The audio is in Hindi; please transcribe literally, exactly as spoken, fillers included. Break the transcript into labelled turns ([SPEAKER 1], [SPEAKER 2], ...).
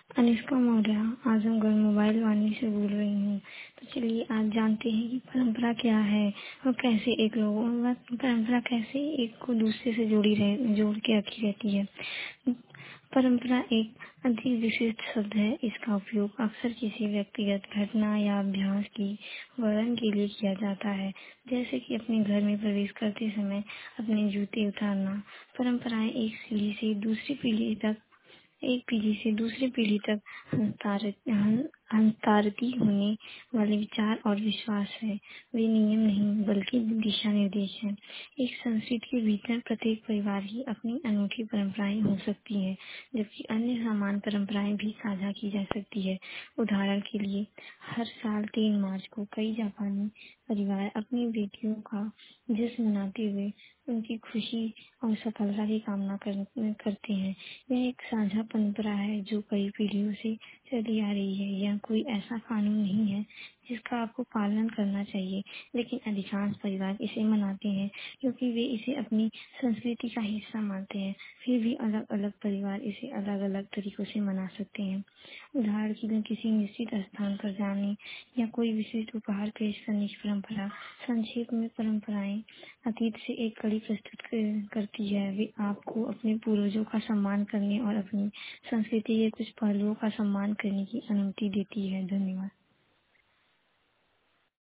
[SPEAKER 1] अनुष्का मौर्य, आजमगढ़ मोबाइल वाणी से बोल रही हूँ। तो चलिए आज जानते हैं कि परंपरा क्या है और कैसे एक लोगों परंपरा कैसे एक को दूसरे से जोड़ी रह जोड़ के रखी रहती है। परंपरा एक अधिक विशिष्ट शब्द है। इसका उपयोग अक्सर किसी व्यक्तिगत घटना या अभ्यास की वर्णन के लिए किया जाता है, जैसे कि अपने घर में प्रवेश करते समय अपने जूते उतारना। परंपराएं एक पीढ़ी से दूसरी पीढ़ी तक एक पीढ़ी से दूसरी पीढ़ी तक हस्तांतरित हस्तांतरित होने वाले विचार और विश्वास है। वे नियम नहीं बल्कि दिशा निर्देश हैं। एक संस्कृति के भीतर प्रत्येक परिवार की अपनी अनूठी परंपराएं हो सकती हैं, जबकि अन्य समान परंपराएं भी साझा की जा सकती है। उदाहरण के लिए, हर साल तीन मार्च को कई जापानी परिवार अपनी बेटियों का जश्न मनाते हुए उनकी खुशी और सफलता की कामना कर, करते हैं। यह एक साझा परंपरा है जो कई पीढ़ियों से चली आ रही है। यह कोई ऐसा कानून नहीं है जिसका आपको पालन करना चाहिए, लेकिन अधिकांश परिवार इसे मनाते हैं क्योंकि वे इसे अपनी संस्कृति का हिस्सा मानते हैं। फिर भी अलग अलग परिवार इसे अलग अलग तरीकों से मना सकते हैं। उदाहरण के लिए, किसी निश्चित स्थान पर जाने या कोई विशिष्ट उपहार पेश करने की परंपरा। संक्षेप में, परंपराएं अतीत से एक कड़ी प्रस्तुत कर- करती है। वे आपको अपने पूर्वजों का सम्मान करने और अपनी संस्कृति के कुछ पहलुओं का सम्मान करने की अनुमति देती है। धन्यवाद।